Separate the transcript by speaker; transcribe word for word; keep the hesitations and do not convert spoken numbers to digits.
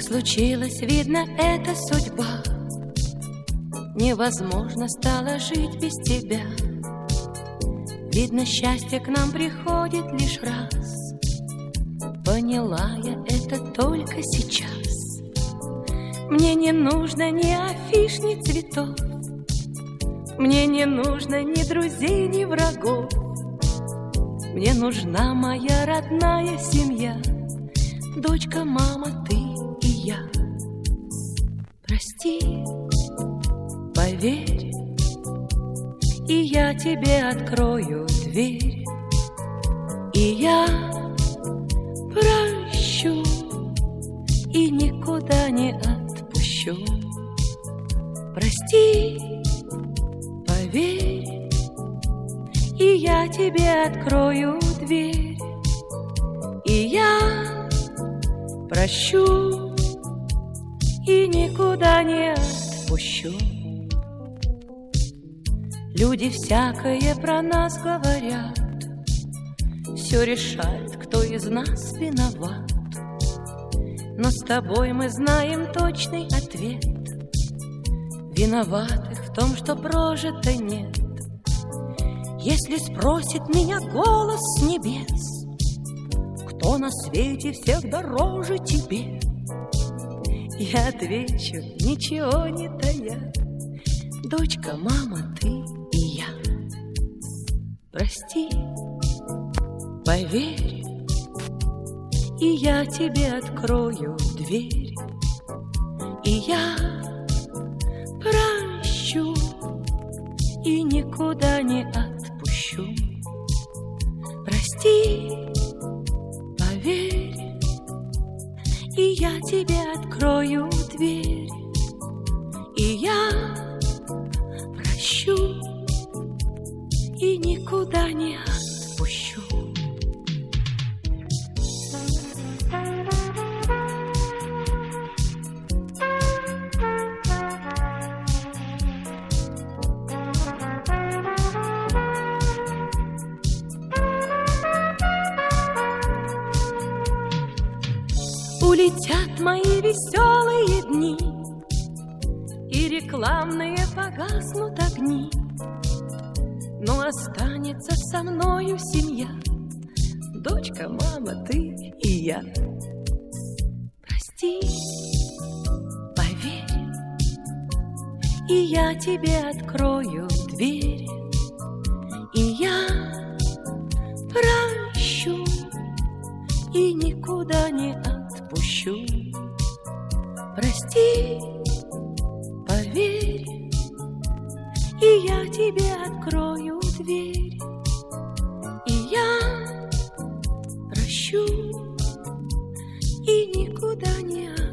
Speaker 1: случилось, видно, это судьба. Невозможно стало жить без тебя. Видно, счастье к нам приходит лишь раз. Поняла я это только сейчас. Мне не нужно ни афиш, ни цветов. Мне не нужно ни друзей, ни врагов. Мне нужна моя родная семья. Дочка, мама, ты и я. Прости, поверь, и я тебе открою дверь. И я прощу, и никуда не отпущу. Прости, поверь, и я тебе открою дверь. И я прощу, и никуда не отпущу. Люди всякое про нас говорят, все решает, кто из нас виноват. Но с тобой мы знаем точный ответ. Виноватых в том, что прожито нет. Если спросит меня голос с небес, кто на свете всех дороже тебе, я отвечу, ничего не тая. Дочка, мама, ты и я. Прости, поверь, и я тебе открою дверь. И я прощу, и никуда не отпущу. Прости, поверь, и я тебе открою дверь. И я прощу, и никуда не отпущу. Улетят мои веселые дни, и рекламные погаснут огни, но останется со мною семья. Дочка, мама, ты и я. Прости, поверь, и я тебе открою дверь. И я прощу, и никуда не отпущу. Прости, поверь, и я тебе открою дверь. И я прощу, и никуда не отпущу.